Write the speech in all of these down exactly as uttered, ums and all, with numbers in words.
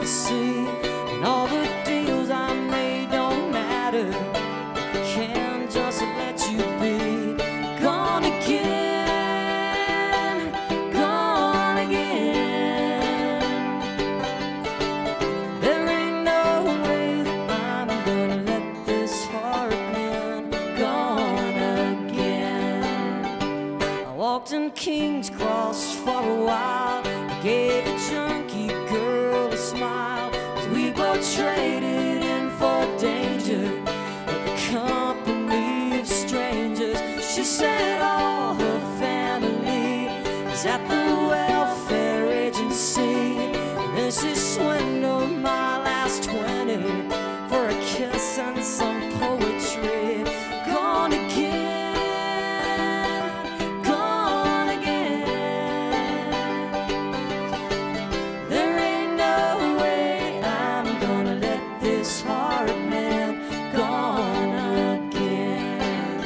the sea, and all the deals I made don't matter. I can't just let you be gone again, gone again. There ain't no way that I'm gonna let this heart man gone again. I walked in King's Cross for a while, gave a junkie girl a smile, 'cause we both traded in for danger at the company of strangers. She said all her family is at the welfare agency, and then she swindled my last twenty for a kiss and some poetry. Gone again, gone again. There ain't no way I'm gonna let this heart man gone again.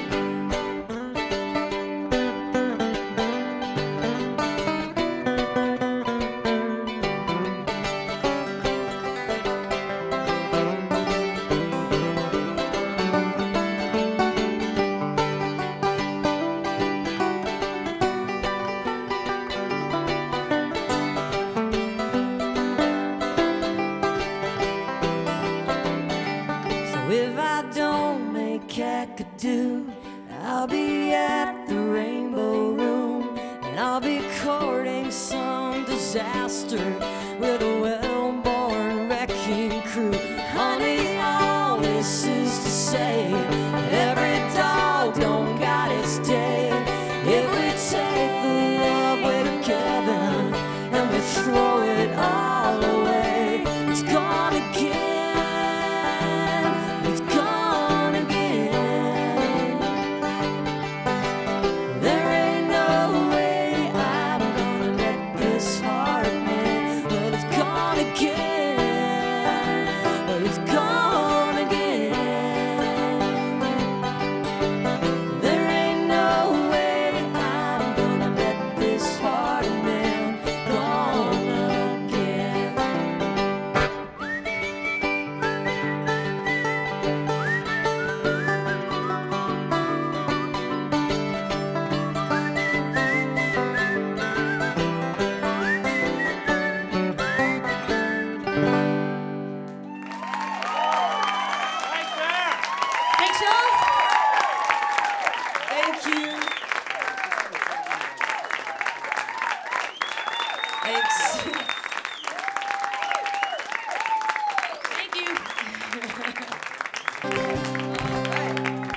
So if I don't make Kakadu, I'll be at the Rainbow Room, and I'll be courting some disaster with a well-born wrecking crew. Honey, all this is to say, every dog don't got its day. If we take the love with Kevin and we throw it all away, it's gone again, it's gone again. There ain't no way I'm gonna let this heart man, but it's gone again, but it's gone again. There ain't no way I'm gonna let this heart man gone again. Thanks, y'all. Thank you. Thanks. Thank you. All right.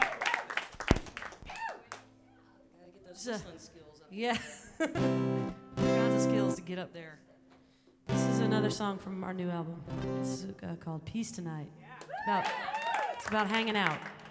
Gotta get those whistling skills up. Yeah. All kinds of skills to get up there. This is another song from our new album. This is uh, called Peace Tonight. It's about, it's about hanging out.